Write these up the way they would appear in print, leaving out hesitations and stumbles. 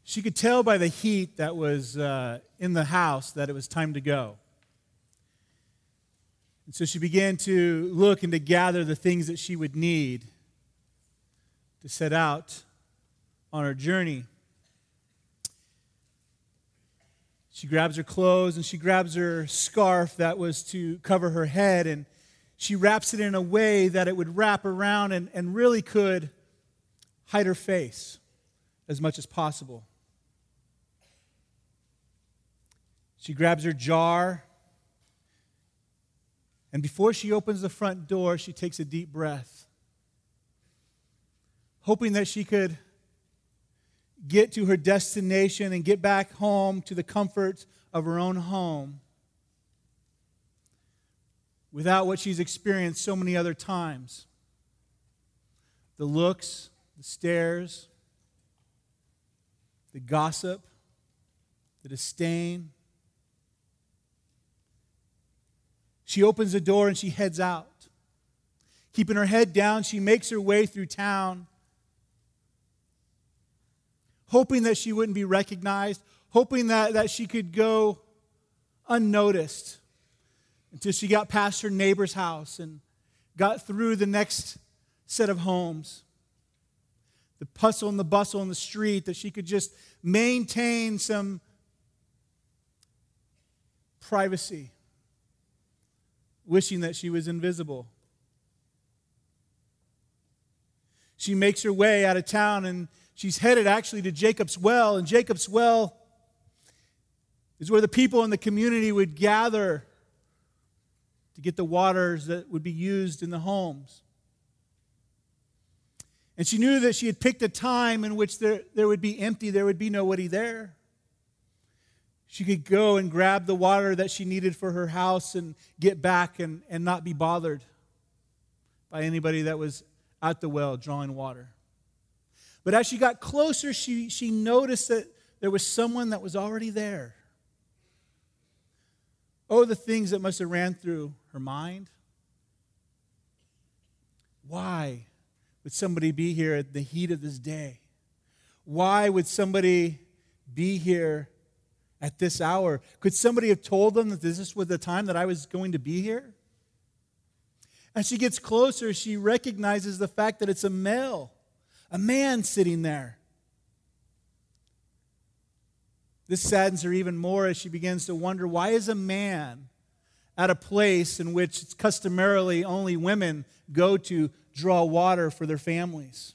She could tell by the heat that was in the house that it was time to go. And so she began to look and to gather the things that she would need to set out on her journey. She grabs her clothes and she grabs her scarf that was to cover her head, and she wraps it in a way that it would wrap around and really could hide her face as much as possible. She grabs her jar, and before she opens the front door, she takes a deep breath, hoping that she could get to her destination and get back home to the comfort of her own home without what she's experienced so many other times. The looks, the stares, the gossip, the disdain. She opens the door and she heads out. Keeping her head down, she makes her way through town, hoping that she wouldn't be recognized, hoping that she could go unnoticed until she got past her neighbor's house and got through the next set of homes. The hustle and the bustle in the street, that she could just maintain some privacy, wishing that she was invisible. She makes her way out of town, and she's headed actually to Jacob's Well. And Jacob's Well is where the people in the community would gather to get the waters that would be used in the homes. And she knew that she had picked a time in which there would be empty, there would be nobody there. She could go and grab the water that she needed for her house and get back and not be bothered by anybody that was at the well drawing water. But as she got closer, she noticed that there was someone that was already there. Oh, the things that must have ran through her mind. Why would somebody be here at the heat of this day? Why would somebody be here at this hour? Could somebody have told them that this was the time that I was going to be here? As she gets closer, she recognizes the fact that it's a man sitting there. This saddens her even more as she begins to wonder, why is a man at a place in which it's customarily only women go to draw water for their families?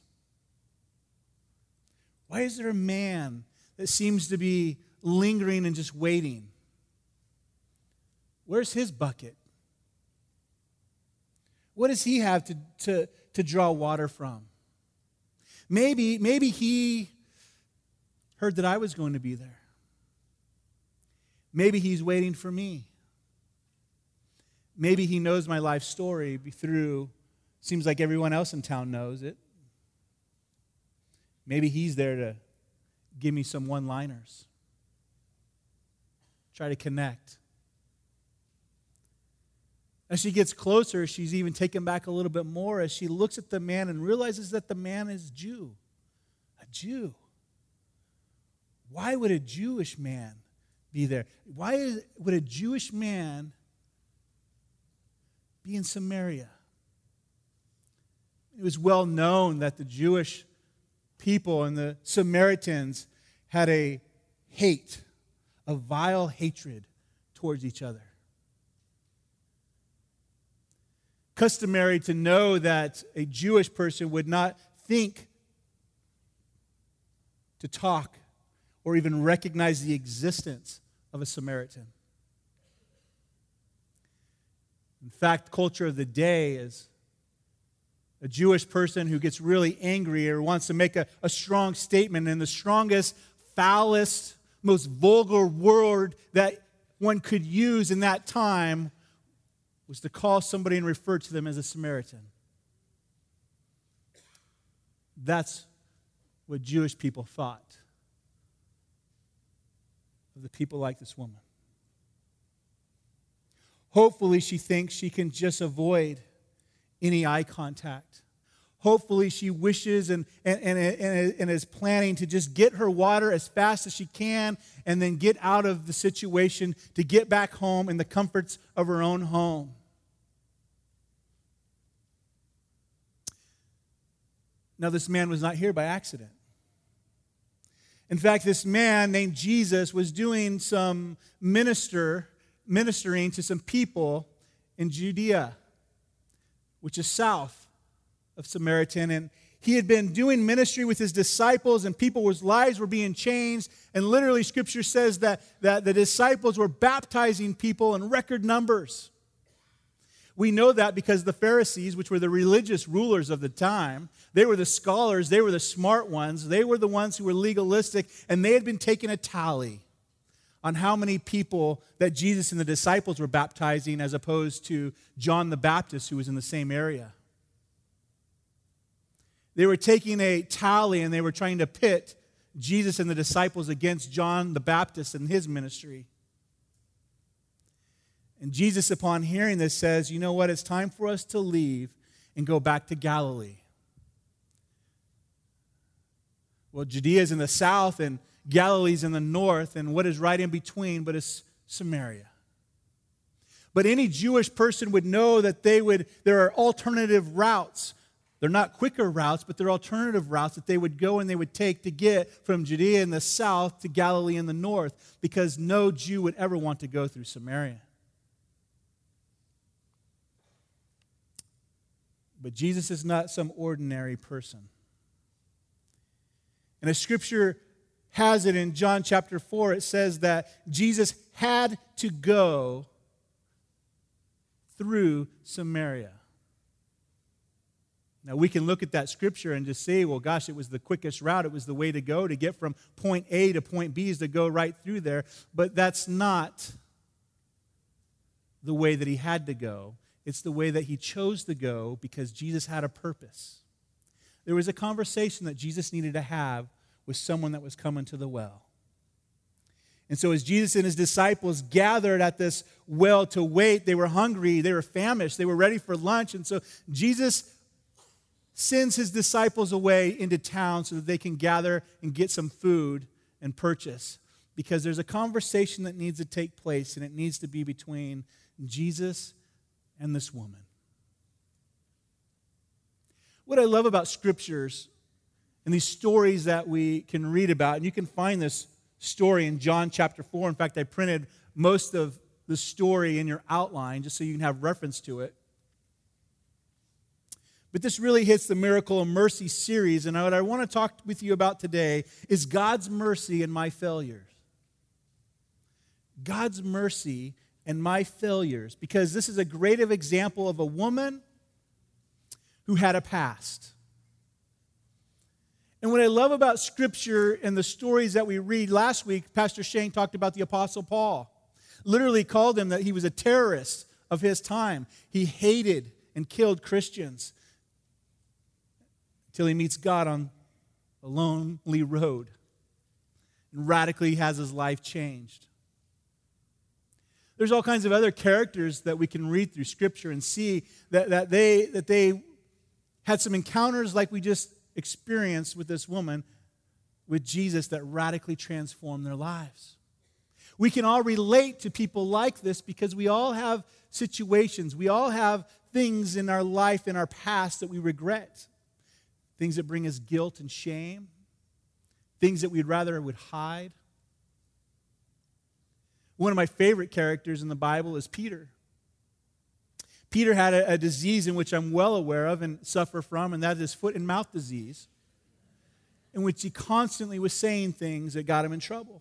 Why is there a man that seems to be lingering and just waiting? Where's his bucket? What does he have to draw water from? Maybe he heard that I was going to be there. Maybe he's waiting for me. Maybe he knows my life story through, seems like everyone else in town knows it. Maybe he's there to give me some one-liners. Try to connect. As she gets closer, she's even taken back a little bit more as she looks at the man and realizes that the man is a Jew. Why would a Jewish man be there? Why would a Jewish man be in Samaria? It was well known that the Jewish people and the Samaritans had a vile hatred towards each other. Customary to know that a Jewish person would not think to talk or even recognize the existence of a Samaritan. In fact, culture of the day is a Jewish person who gets really angry or wants to make a strong statement, and the strongest, foulest, most vulgar word that one could use in that time was to call somebody and refer to them as a Samaritan. That's what Jewish people thought of the people like this woman. Hopefully she thinks she can just avoid any eye contact. hopefully she wishes and is planning to just get her water as fast as she can and then get out of the situation to get back home in the comforts of her own home. Now, this man was not here by accident. In fact, this man named Jesus was doing some ministering to some people in Judea, which is south of Samaritan. And he had been doing ministry with his disciples, and people's lives were being changed. And literally, Scripture says that the disciples were baptizing people in record numbers. We know that because the Pharisees, which were the religious rulers of the time, they were the scholars, they were the smart ones, they were the ones who were legalistic, and they had been taking a tally on how many people that Jesus and the disciples were baptizing as opposed to John the Baptist, who was in the same area. They were taking a tally and they were trying to pit Jesus and the disciples against John the Baptist and his ministry. And Jesus, upon hearing this, says, you know what, it's time for us to leave and go back to Galilee. Well, Judea is in the south and Galilee's in the north, and what is right in between but is Samaria. But any Jewish person would know that there are alternative routes. They're not quicker routes, but they're alternative routes that they would go and they would take to get from Judea in the south to Galilee in the north, because no Jew would ever want to go through Samaria. But Jesus is not some ordinary person. And as Scripture has it in John chapter 4, it says that Jesus had to go through Samaria. Now, we can look at that Scripture and just say, well, gosh, it was the quickest route. It was the way to go. To get from point A to point B is to go right through there. But that's not the way that he had to go. It's the way that he chose to go because Jesus had a purpose. There was a conversation that Jesus needed to have with someone that was coming to the well. And so as Jesus and his disciples gathered at this well to wait, they were hungry, they were famished, they were ready for lunch. And so Jesus sends his disciples away into town so that they can gather and get some food and purchase. Because there's a conversation that needs to take place, and it needs to be between Jesus and this woman. What I love about Scriptures and these stories that we can read about, and you can find this story in John chapter 4. In fact, I printed most of the story in your outline just so you can have reference to it. But this really hits the Miracle of Mercy series, and what I want to talk with you about today is God's mercy and my failures. God's mercy and my failures, because this is a great example of a woman who had a past. And what I love about Scripture and the stories that we read, last week, Pastor Shane talked about the Apostle Paul. Literally called him that he was a terrorist of his time. He hated and killed Christians until he meets God on a lonely road and radically has his life changed. There's all kinds of other characters that we can read through Scripture and see that they had some encounters like we just experienced with this woman, with Jesus, that radically transformed their lives. We can all relate to people like this because we all have situations. We all have things in our life, in our past, that we regret. Things that bring us guilt and shame. Things that we'd rather would hide. One of my favorite characters in the Bible is Peter. Peter had a disease in which I'm well aware of and suffer from, and that is foot and mouth disease, in which he constantly was saying things that got him in trouble.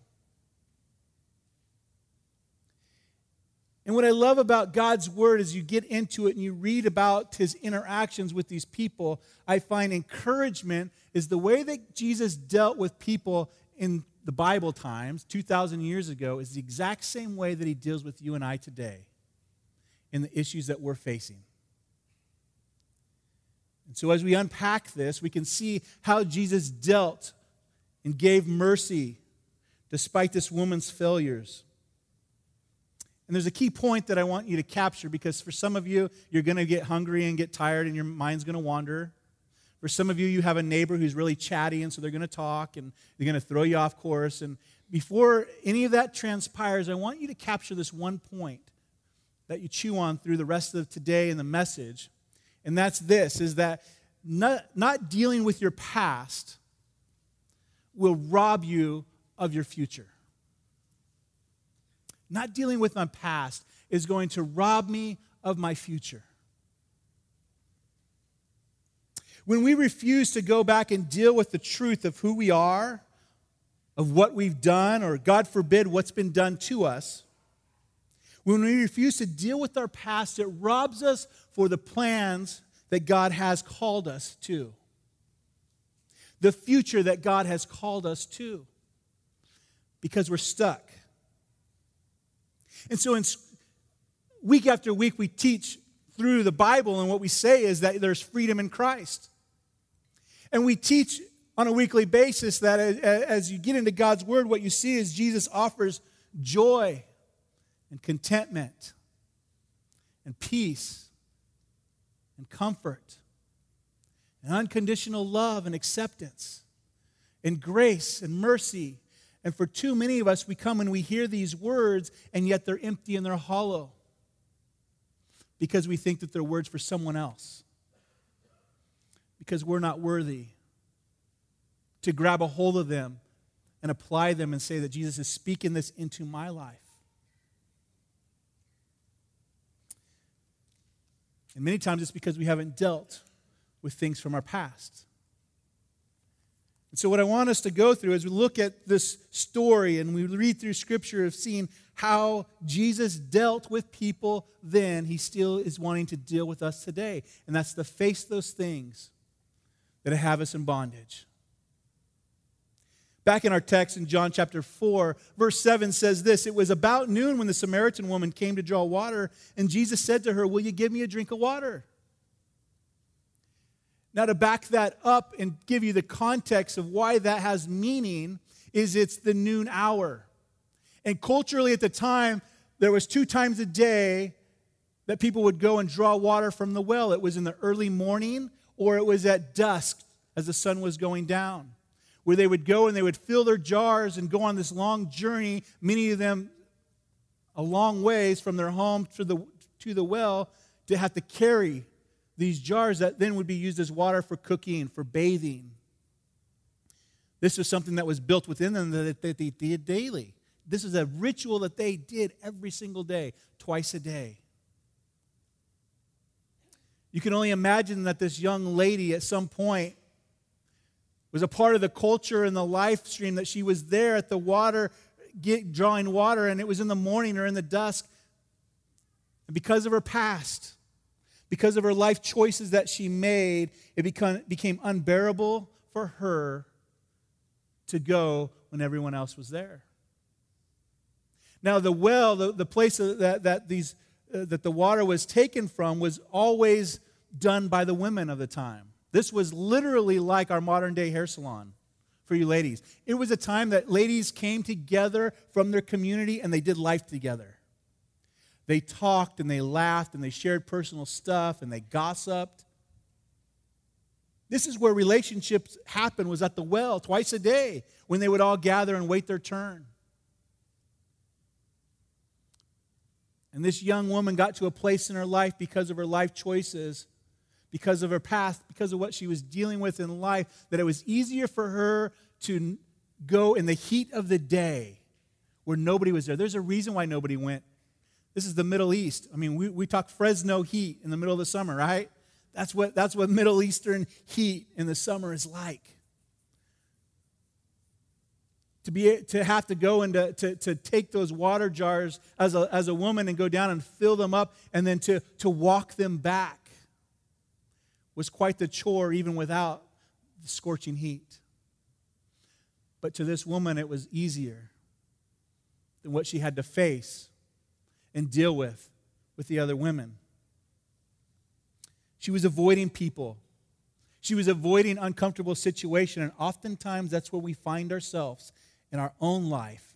And what I love about God's Word is you get into it and you read about his interactions with these people, I find encouragement is the way that Jesus dealt with people in the Bible times, 2,000 years ago, is the exact same way that he deals with you and I today in the issues that we're facing. And so as we unpack this, we can see how Jesus dealt and gave mercy despite this woman's failures. And there's a key point that I want you to capture, because for some of you, you're going to get hungry and get tired and your mind's going to wander. For some of you, you have a neighbor who's really chatty, and so they're going to talk, and they're going to throw you off course. And before any of that transpires, I want you to capture this one point that you chew on through the rest of today and the message. And that's this, is that not dealing with your past will rob you of your future. Not dealing with my past is going to rob me of my future. When we refuse to go back and deal with the truth of who we are, of what we've done, or God forbid, what's been done to us, when we refuse to deal with our past, it robs us for the plans that God has called us to. The future that God has called us to. Because we're stuck. And so week after week we teach through the Bible, and what we say is that there's freedom in Christ. And we teach on a weekly basis that as you get into God's Word, what you see is Jesus offers joy and contentment and peace and comfort and unconditional love and acceptance and grace and mercy. And for too many of us, we come and we hear these words, and yet they're empty and they're hollow because we think that they're words for someone else. Because we're not worthy to grab a hold of them and apply them and say that Jesus is speaking this into my life. And many times it's because we haven't dealt with things from our past. And so what I want us to go through as we look at this story and we read through Scripture of seeing how Jesus dealt with people then, he still is wanting to deal with us today. And that's to face those things that have us in bondage. Back in our text in John chapter 4, verse 7 says this, "It was about noon when the Samaritan woman came to draw water, and Jesus said to her, 'Will you give me a drink of water?'" Now, to back that up and give you the context of why that has meaning is it's the noon hour. And culturally at the time, there was 2 times a day that people would go and draw water from the well. It was in the early morning or it was at dusk as the sun was going down, where they would go and they would fill their jars and go on this long journey, many of them a long ways from their home to the well, to have to carry these jars that then would be used as water for cooking, for bathing. This was something that was built within them that they did daily. This is a ritual that they did every single day, twice a day. You can only imagine that this young lady at some point was a part of the culture and the life stream, that she was there at the water, drawing water, and it was in the morning or in the dusk. And because of her past, because of her life choices that she made, it became unbearable for her to go when everyone else was there. Now, the well, the place that the water was taken from, was always done by the women of the time. This was literally like our modern-day hair salon for you ladies. It was a time that ladies came together from their community and they did life together. They talked and they laughed and they shared personal stuff and they gossiped. This is where relationships happened, was at the well twice a day when they would all gather and wait their turn. And this young woman got to a place in her life because of her life choices, because of her past, because of what she was dealing with in life, that it was easier for her to go in the heat of the day where nobody was there. There's a reason why nobody went. This is the Middle East. I mean, we talk Fresno heat in the middle of the summer, right? That's what Middle Eastern heat in the summer is like. To have to go and to take those water jars as a woman and go down and fill them up and then to walk them back was quite the chore, even without the scorching heat. But to this woman, it was easier than what she had to face and deal with the other women. She was avoiding people. She was avoiding uncomfortable situations, and oftentimes that's where we find ourselves in our own life.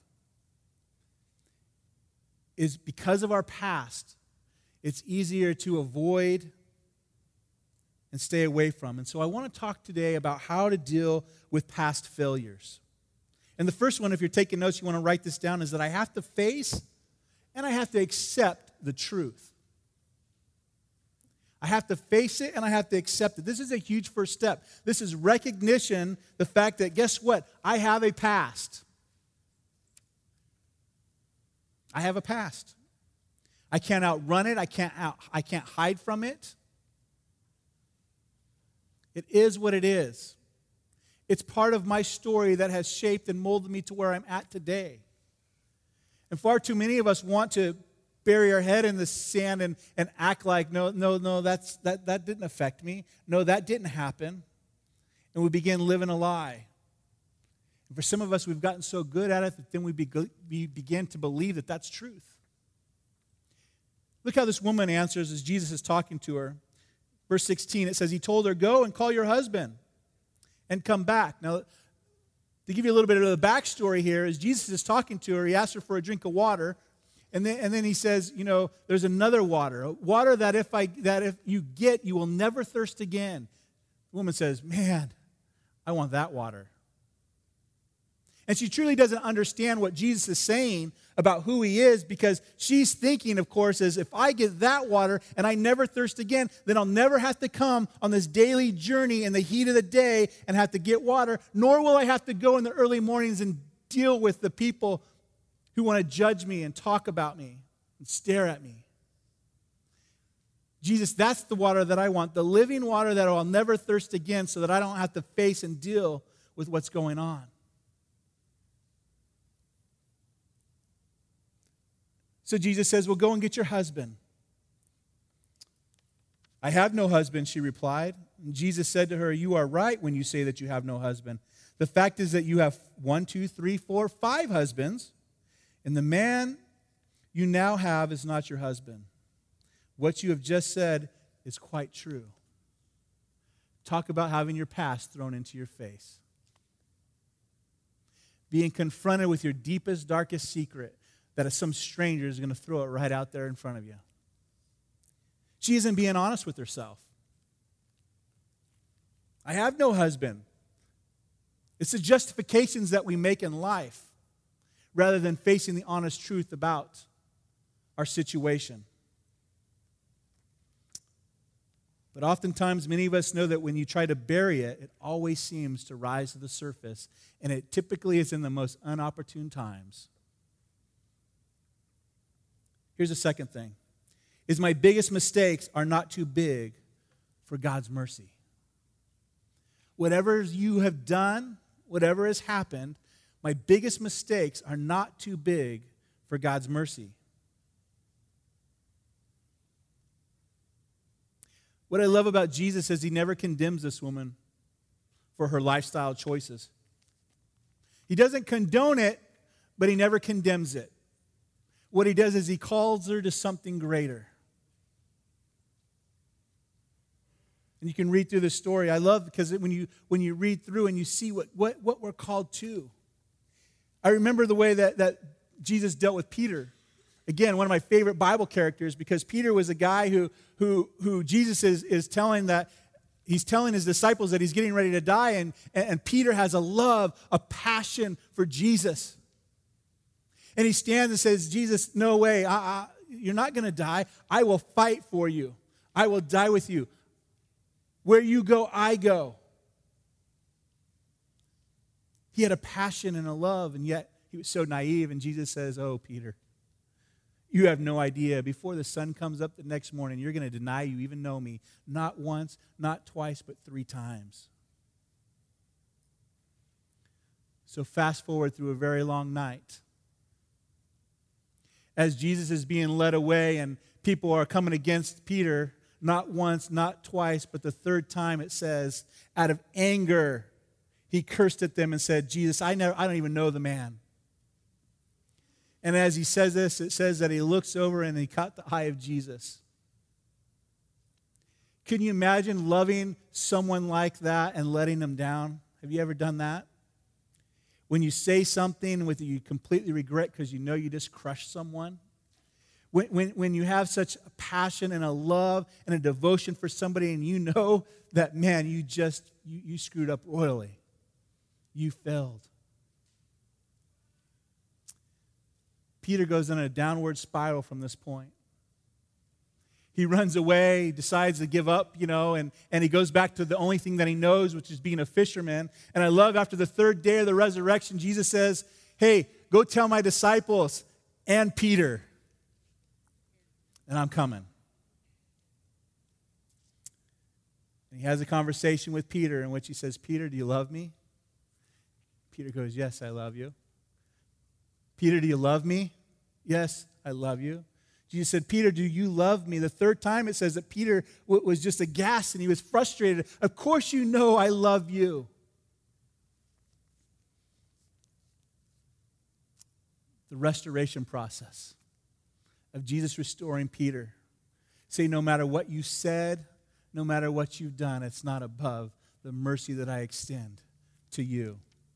Is because of our past, it's easier to avoid and stay away from. And so I want to talk today about how to deal with past failures. And the first one, if you're taking notes, you want to write this down, is that I have to face and I have to accept the truth. I have to face it and I have to accept it. This is a huge first step. This is recognition, the fact that, guess what? I have a past. I have a past. I can't outrun it. I can't hide from it. It is what it is. It's part of my story that has shaped and molded me to where I'm at today. And far too many of us want to bury our head in the sand and act like, no, that didn't affect me. No, that didn't happen. And we begin living a lie. And for some of us, we've gotten so good at it that then we begin to believe that that's truth. Look how this woman answers as Jesus is talking to her. Verse 16, it says, he told her, go and call your husband and come back. Now, to give you a little bit of the backstory here, as Jesus is talking to her, he asks her for a drink of water. And then he says, there's another water, water that if you get, you will never thirst again. The woman says, man, I want that water. And she truly doesn't understand what Jesus is saying about who he is, because she's thinking, of course, is if I get that water and I never thirst again, then I'll never have to come on this daily journey in the heat of the day and have to get water, nor will I have to go in the early mornings and deal with the people who want to judge me and talk about me and stare at me. Jesus, that's the water that I want, the living water that I'll never thirst again, so that I don't have to face and deal with what's going on. So Jesus says, well, go and get your husband. I have no husband, she replied. And Jesus said to her, you are right when you say that you have no husband. The fact is that you have 1, 2, 3, 4, 5 husbands, and the man you now have is not your husband. What you have just said is quite true. Talk about having your past thrown into your face. Being confronted with your deepest, darkest secret, that some stranger is going to throw it right out there in front of you. She isn't being honest with herself. I have no husband. It's the justifications that we make in life rather than facing the honest truth about our situation. But oftentimes, many of us know that when you try to bury it, it always seems to rise to the surface, and it typically is in the most inopportune times. Here's the second thing, is my biggest mistakes are not too big for God's mercy. Whatever you have done, whatever has happened, my biggest mistakes are not too big for God's mercy. What I love about Jesus is he never condemns this woman for her lifestyle choices. He doesn't condone it, but he never condemns it. What he does is he calls her to something greater. And you can read through the story. I love because when you read through and you see what we're called to. I remember the way that Jesus dealt with Peter. Again, one of my favorite Bible characters, because Peter was a guy who Jesus is telling that he's telling his disciples that he's getting ready to die, and Peter has a love, a passion for Jesus. And he stands and says, Jesus, no way, you're not going to die. I will fight for you. I will die with you. Where you go, I go. He had a passion and a love, and yet he was so naive. And Jesus says, oh, Peter, you have no idea. Before the sun comes up the next morning, you're going to deny you even know me. Not once, not twice, but 3 times. So fast forward through a very long night. As Jesus is being led away and people are coming against Peter, not once, not twice, but the 3rd time it says, out of anger, he cursed at them and said, Jesus, I don't even know the man. And as he says this, it says that he looks over and he caught the eye of Jesus. Can you imagine loving someone like that and letting them down? Have you ever done that? When you say something with you completely regret because you know you just crushed someone. When you have such a passion and a love and a devotion for somebody and you know that, man, you screwed up royally. You failed. Peter goes on a downward spiral from this point. He runs away, he decides to give up, and he goes back to the only thing that he knows, which is being a fisherman. And I love after the third day of the resurrection, Jesus says, hey, go tell my disciples and Peter, and I'm coming. And he has a conversation with Peter in which he says, Peter, do you love me? Peter goes, yes, I love you. Peter, do you love me? Yes, I love you. Jesus said, Peter, do you love me? The third time it says that Peter was just aghast and he was frustrated. Of course you know I love you. The restoration process of Jesus restoring Peter. Say, no matter what you said, no matter what you've done, it's not above the mercy that I extend to you.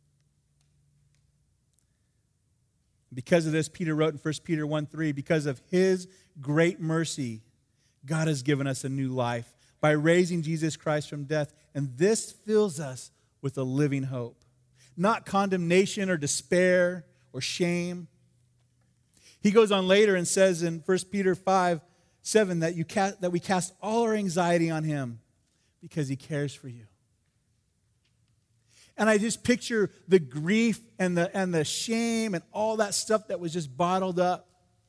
Because of this, Peter wrote in 1 Peter 1:3, because of his great mercy, God has given us a new life by raising Jesus Christ from death. And this fills us with a living hope. Not condemnation or despair or shame. He goes on later and says in 1 Peter 5:7 that we cast all our anxiety on him because he cares for you. And I just picture the grief and the shame and all that stuff that was just bottled up.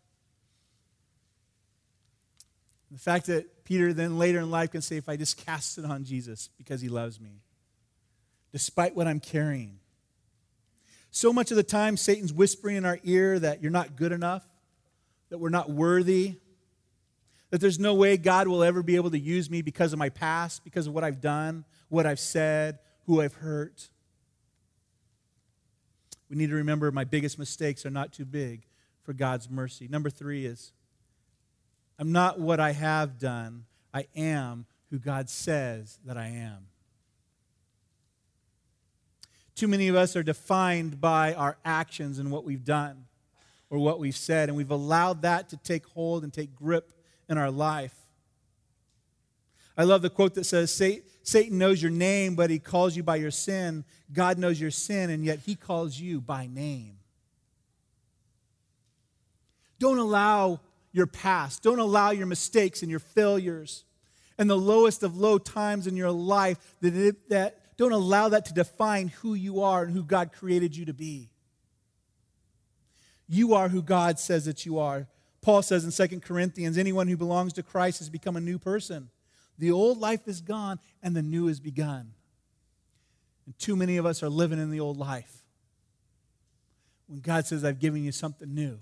The fact that Peter then later in life can say, if I just cast it on Jesus because he loves me, despite what I'm carrying. So much of the time, Satan's whispering in our ear that you're not good enough, that we're not worthy, that there's no way God will ever be able to use me because of my past, because of what I've done, what I've said, who I've hurt. We need to remember my biggest mistakes are not too big for God's mercy. Number 3 is, I'm not what I have done. I am who God says that I am. Too many of us are defined by our actions and what we've done or what we've said, and we've allowed that to take hold and take grip in our life. I love the quote that says, Satan knows your name, but he calls you by your sin. God knows your sin, and yet he calls you by name. Don't allow your past, don't allow your mistakes and your failures and the lowest of low times in your life, don't allow that to define who you are and who God created you to be. You are who God says that you are. Paul says in 2 Corinthians, anyone who belongs to Christ has become a new person. The old life is gone and the new has begun. And too many of us are living in the old life when God says, I've given you something new.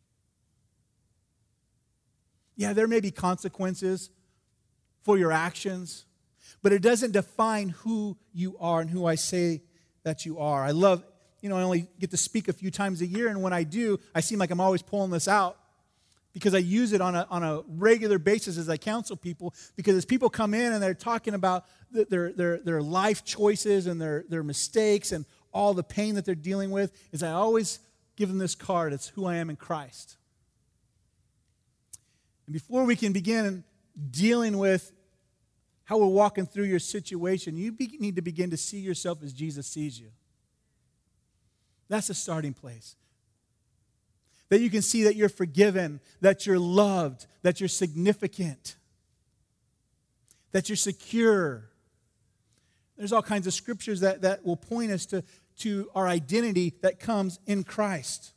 Yeah, there may be consequences for your actions, but it doesn't define who you are and who I say that you are. I love, I only get to speak a few times a year, and when I do, I seem like I'm always pulling this out because I use it on a regular basis as I counsel people, because as people come in and they're talking about their life choices and their mistakes and all the pain that they're dealing with, is I always give them this card. It's who I am in Christ. And before we can begin dealing with how we're walking through your situation, you need to begin to see yourself as Jesus sees you. That's the starting place. That you can see that you're forgiven, that you're loved, that you're significant, that you're secure. There's all kinds of scriptures that will point us to our identity that comes in Christ.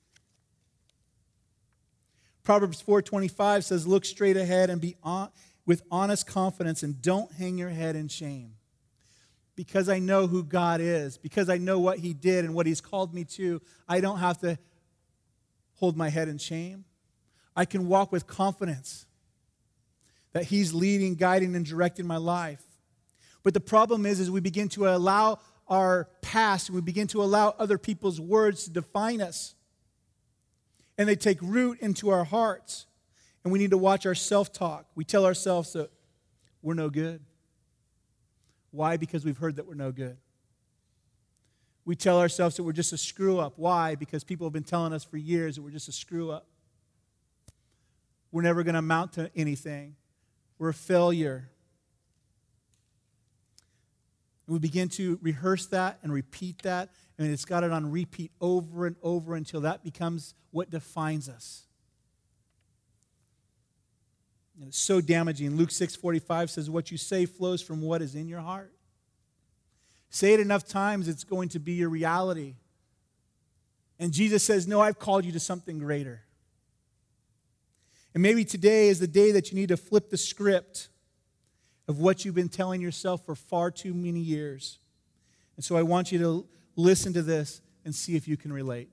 Proverbs 4:25 says, look straight ahead and be with honest confidence and don't hang your head in shame. Because I know who God is, because I know what he did and what he's called me to, I don't have to hold my head in shame. I can walk with confidence that he's leading, guiding, and directing my life. But the problem is we begin to allow our past, and we begin to allow other people's words to define us. And they take root into our hearts. And we need to watch our self-talk. We tell ourselves that we're no good. Why? Because we've heard that we're no good. We tell ourselves that we're just a screw-up. Why? Because people have been telling us for years that we're just a screw-up. we're never going to amount to anything. We're a failure. And we begin to rehearse that and repeat that, and it's got it on repeat over and over until that becomes what defines us. And it's so damaging. Luke 6:45 says, what you say flows from what is in your heart. Say it enough times, it's going to be your reality. And Jesus says, no, I've called you to something greater. And maybe today is the day that you need to flip the script of what you've been telling yourself for far too many years. And so I want you to listen to this and see if you can relate.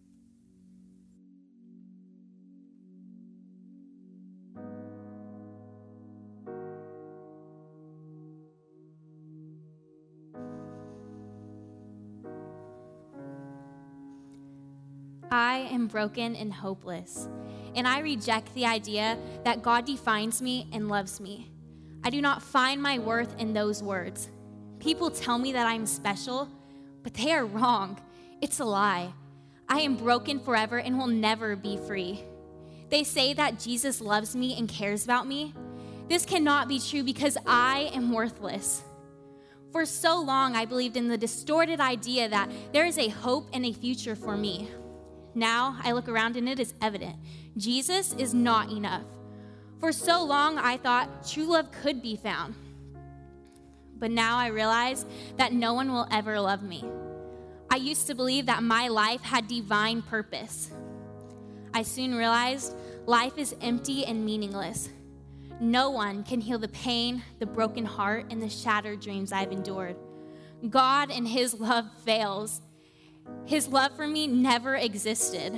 I am broken and hopeless, and I reject the idea that God defines me and loves me. I do not find my worth in those words. People tell me that I'm special, but they are wrong. It's a lie. I am broken forever and will never be free. They say that Jesus loves me and cares about me. This cannot be true because I am worthless. For so long, I believed in the distorted idea that there is a hope and a future for me. Now I look around and it is evident. Jesus is not enough. For so long, I thought true love could be found. But now I realize that no one will ever love me. I used to believe that my life had divine purpose. I soon realized life is empty and meaningless. No one can heal the pain, the broken heart, and the shattered dreams I've endured. God and His love fails. His love for me never existed.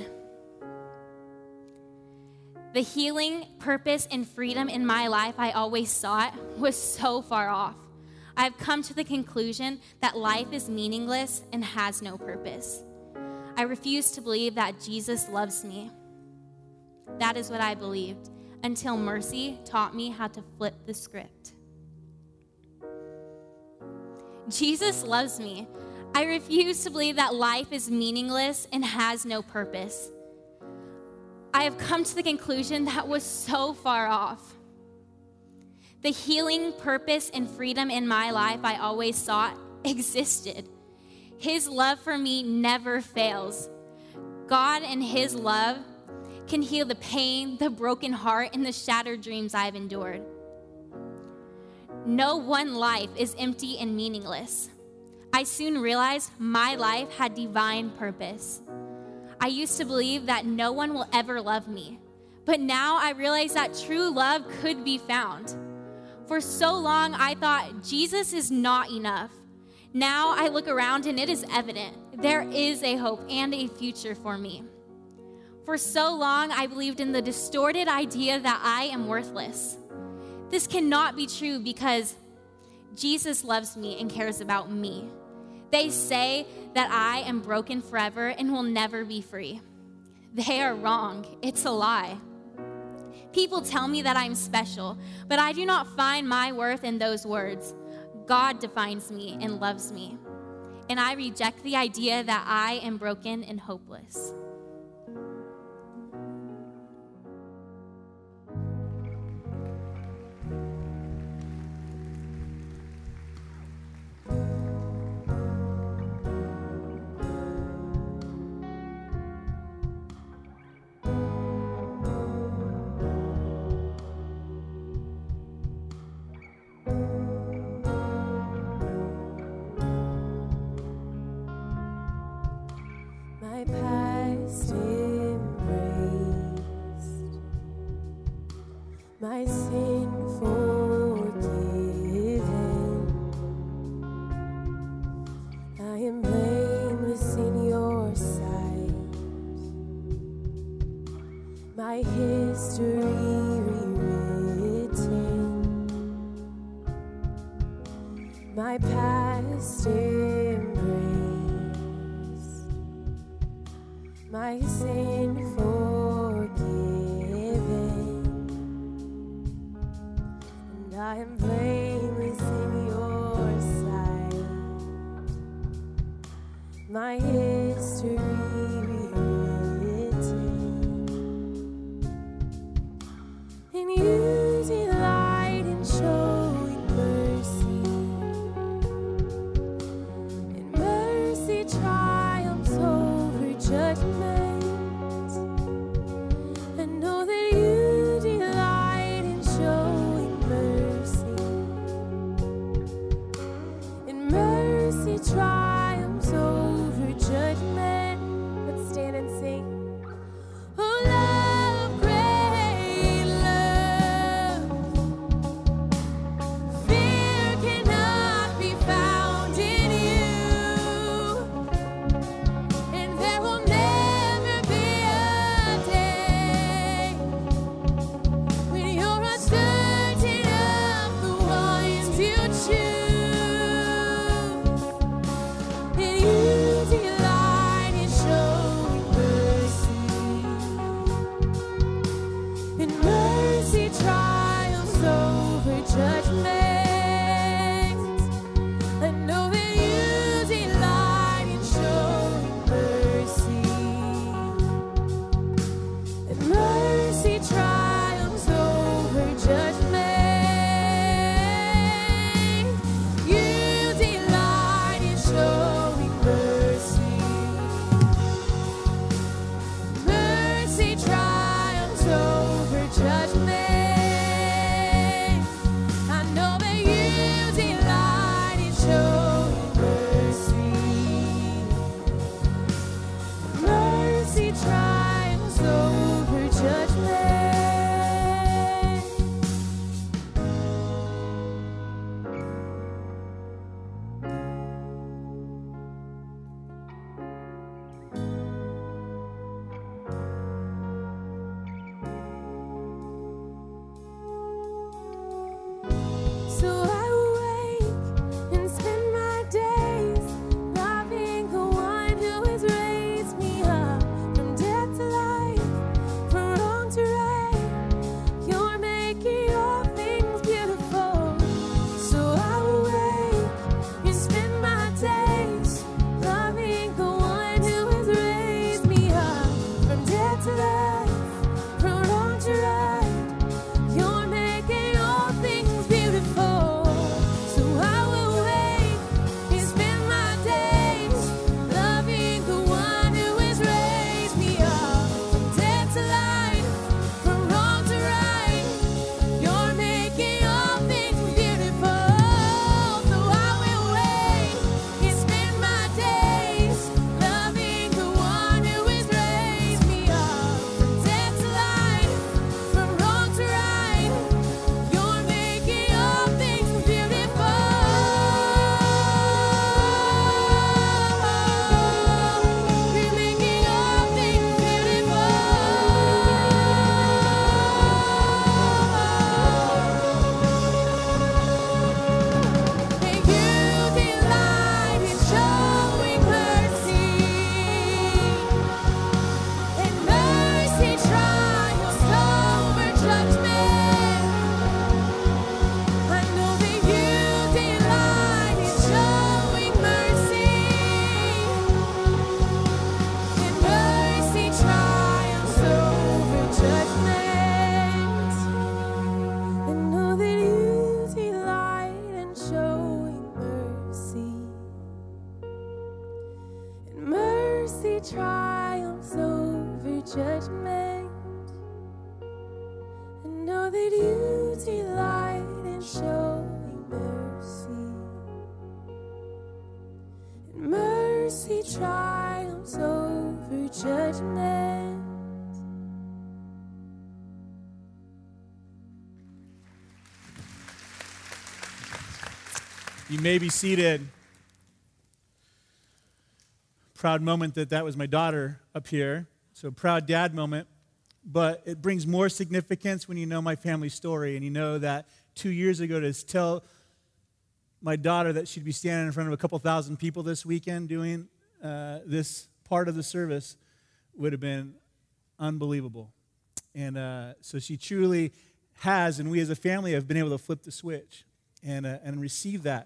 The healing, purpose, and freedom in my life I always sought was so far off. I've come to the conclusion that life is meaningless and has no purpose. I refuse to believe that Jesus loves me. That is what I believed until Mercy taught me how to flip the script. Jesus loves me. I refuse to believe that life is meaningless and has no purpose. I have come to the conclusion that was so far off. The healing, purpose, and freedom in my life I always sought existed. His love for me never fails. God and His love can heal the pain, the broken heart, and the shattered dreams I've endured. No one life is empty and meaningless. I soon realized my life had divine purpose. I used to believe that no one will ever love me, but now I realize that true love could be found. For so long, I thought Jesus is not enough. Now I look around and it is evident there is a hope and a future for me. For so long, I believed in the distorted idea that I am worthless. This cannot be true because Jesus loves me and cares about me. They say that I am broken forever and will never be free. They are wrong. It's a lie. People tell me that I'm special, but I do not find my worth in those words. God defines me and loves me. And I reject the idea that I am broken and hopeless. My past embraced, my sin forgiven. I am blameless in your sight. My history rewritten, my past embraced, my sin forgiven, and I am blameless in your sight. My history rewritten, triumphs over judgment. So I awake and spend my days loving the one who has raised me up from death to life, from wrong to right. You're making all things beautiful. So I awake and spend my days loving the one who has raised me up from death to life, from wrong to right. You're making all things beautiful. So I will wait and spend my days loving the one who has raised me up from death to life, from wrong to right. You're making all things beautiful. So I will wait and spend my days loving the one who has raised me up from death to life, from wrong to right. You're making all things beautiful. You're making all things beautiful. And you delight in showing mercy, and mercy triumphs over judgment. I know that you delight in showing mercy, and mercy triumphs over judgment. I know that you delight in showing mercy, and mercy triumphs over judgment. I know that you delight in showing mercy, and mercy triumphs over judgment. You may be seated. Proud moment that was my daughter up here. So proud dad moment. But it brings more significance when you know my family story and you know that 2 years ago to tell my daughter that she'd be standing in front of a couple thousand people this weekend doing this part of the service would have been unbelievable. And so she truly has, and we as a family have been able to flip the switch and receive that.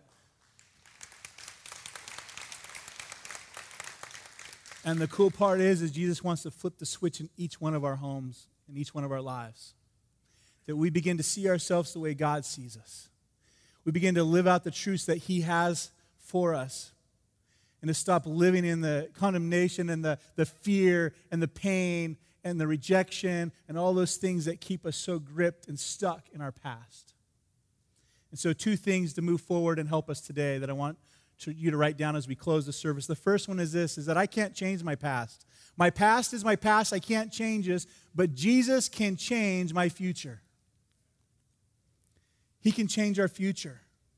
And the cool part is Jesus wants to flip the switch in each one of our homes, in each one of our lives. That we begin to see ourselves the way God sees us. We begin to live out the truths that He has for us. And to stop living in the condemnation and the fear and the pain and the rejection and all those things that keep us so gripped and stuck in our past. And so 2 things to move forward and help us today that I want you to write down as we close the service. The first one is this, is that I can't change my past. My past is my past. I can't change this, but Jesus can change my future. He can change our future.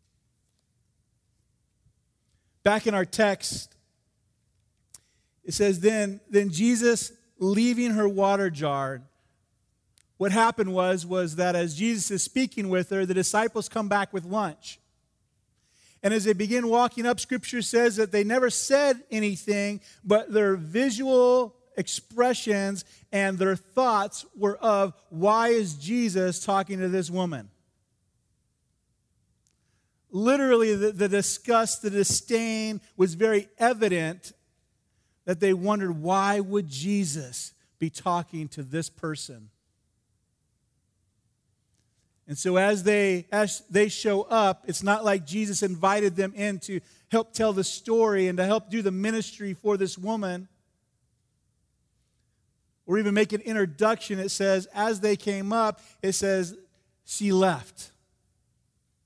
Back in our text, it says, then Jesus, leaving her water jar, what happened was that as Jesus is speaking with her, the disciples come back with lunch. And as they begin walking up, Scripture says that they never said anything, but their visual expressions and their thoughts were of, why is Jesus talking to this woman? Literally, the disgust, the disdain was very evident that they wondered, why would Jesus be talking to this person? And so as they show up, it's not like Jesus invited them in to help tell the story and to help do the ministry for this woman, or even make an introduction. It says, as they came up, it says, she left.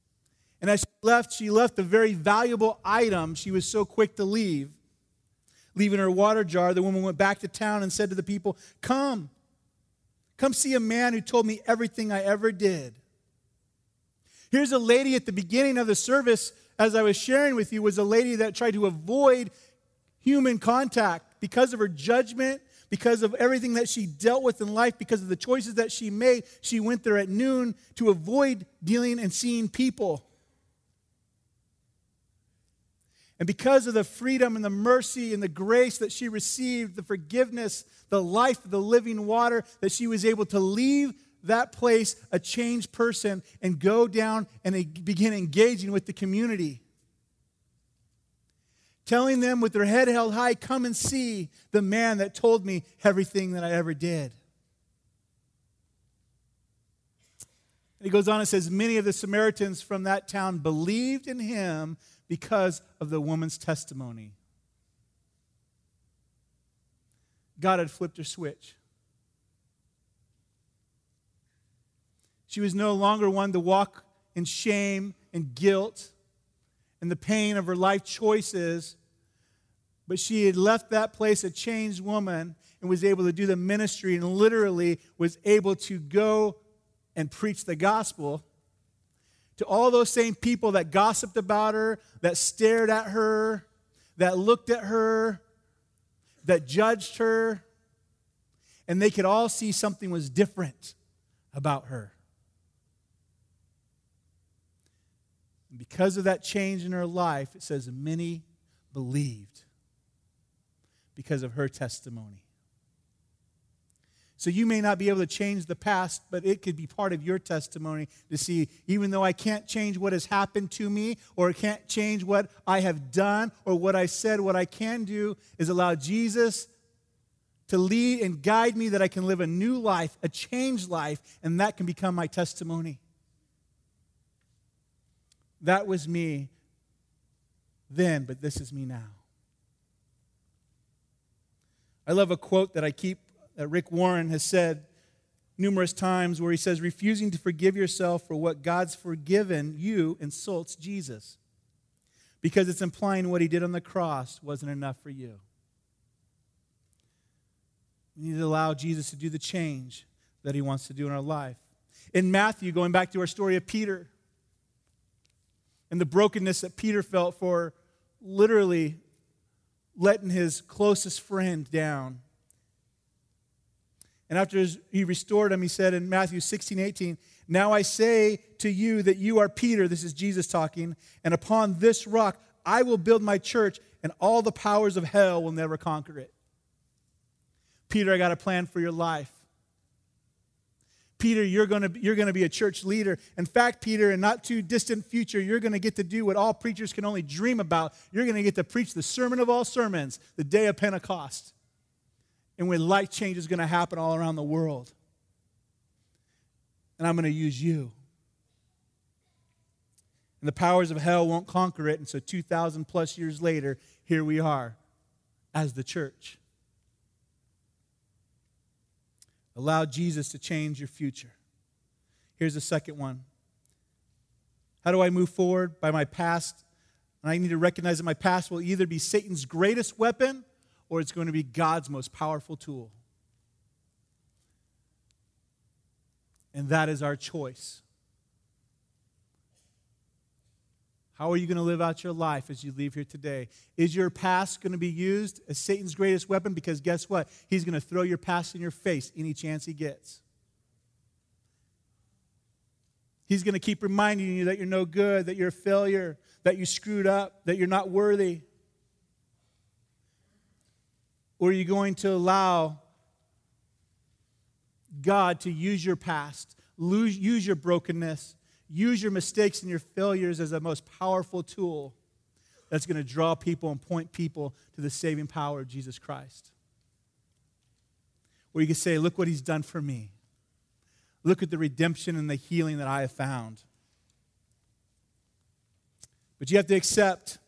And as she left a very valuable item she was so quick to leave Leaving her water jar, the woman went back to town and said to the people, Come see a man who told me everything I ever did. Here's a lady at the beginning of the service, as I was sharing with you, was a lady that tried to avoid human contact because of her judgment, because of everything that she dealt with in life, because of the choices that she made. She went there at noon to avoid dealing and seeing people. And because of the freedom and the mercy and the grace that she received, the forgiveness, the life, the living water, that she was able to leave that place a changed person and go down and begin engaging with the community. Telling them with their head held high, come and see the man that told me everything that I ever did. And he goes on and says, many of the Samaritans from that town believed in him because of the woman's testimony. God had flipped her switch. She was no longer one to walk in shame and guilt and the pain of her life choices, but she had left that place a changed woman and was able to do the ministry and literally was able to go and preach the gospel to all those same people that gossiped about her, that stared at her, that looked at her, that judged her, and they could all see something was different about her. And because of that change in her life, it says many believed because of her testimony. So you may not be able to change the past, but it could be part of your testimony to see, even though I can't change what has happened to me, or I can't change what I have done, or what I said, what I can do is allow Jesus to lead and guide me, that I can live a new life, a changed life, and that can become my testimony. That was me then, but this is me now. I love a quote that Rick Warren has said numerous times, where he says, refusing to forgive yourself for what God's forgiven you insults Jesus, because it's implying what he did on the cross wasn't enough for you. We need to allow Jesus to do the change that he wants to do in our life. In Matthew, going back to our story of Peter, and the brokenness that Peter felt for literally letting his closest friend down. And after he restored him, he said in Matthew 16:18, now I say to you that you are Peter, this is Jesus talking, and upon this rock I will build my church, and all the powers of hell will never conquer it. Peter, I got a plan for your life. Peter, you're going to be a church leader. In fact, Peter, in not too distant future, you're going to get to do what all preachers can only dream about. You're going to get to preach the sermon of all sermons, the day of Pentecost, and when life change is going to happen all around the world. And I'm going to use you. And the powers of hell won't conquer it. And so 2,000 plus years later, here we are as the church. Allow Jesus to change your future. Here's the second one. How do I move forward? By my past. And I need to recognize that my past will either be Satan's greatest weapon or it's going to be God's most powerful tool. And that is our choice. How are you going to live out your life as you leave here today? Is your past going to be used as Satan's greatest weapon? Because guess what? He's going to throw your past in your face any chance he gets. He's going to keep reminding you that you're no good, that you're a failure, that you screwed up, that you're not worthy. Or are you going to allow God to use your past, use your brokenness, use your mistakes and your failures as the most powerful tool that's going to draw people and point people to the saving power of Jesus Christ? Where you can say, look what he's done for me. Look at the redemption and the healing that I have found. But you have to accept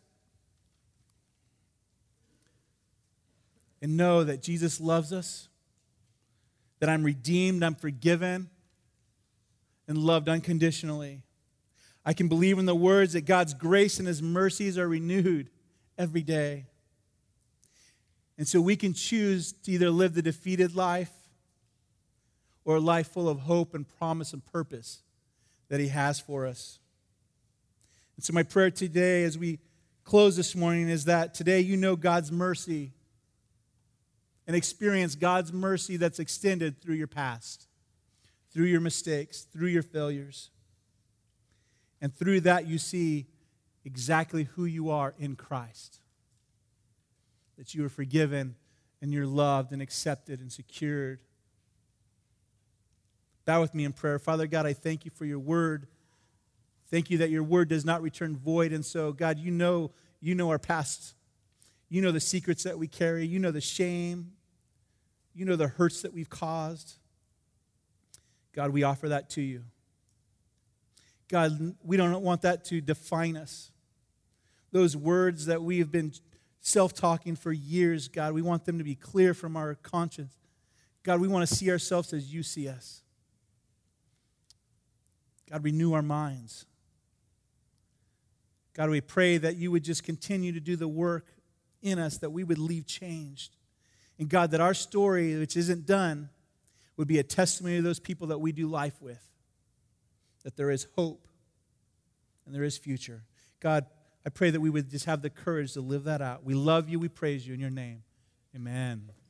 and know that Jesus loves us, that I'm redeemed, I'm forgiven, and loved unconditionally. I can believe in the words that God's grace and his mercies are renewed every day. And so we can choose to either live the defeated life or a life full of hope and promise and purpose that he has for us. And so my prayer today as we close this morning is that today you know God's mercy and experience God's mercy that's extended through your past, through your mistakes, through your failures. And through that you see exactly who you are in Christ. That you are forgiven and you're loved and accepted and secured. Bow with me in prayer. Father God, I thank you for your word. Thank you that your word does not return void. And so, God, you know our past. You know the secrets that we carry. You know the shame. You know the hurts that we've caused. God, we offer that to you. God, we don't want that to define us. Those words that we have been self-talking for years, God, we want them to be clear from our conscience. God, we want to see ourselves as you see us. God, renew our minds. God, we pray that you would just continue to do the work in us, that we would leave changed. And God, that our story, which isn't done, would be a testimony to those people that we do life with. That there is hope and there is future. God, I pray that we would just have the courage to live that out. We love you. We praise you in your name. Amen.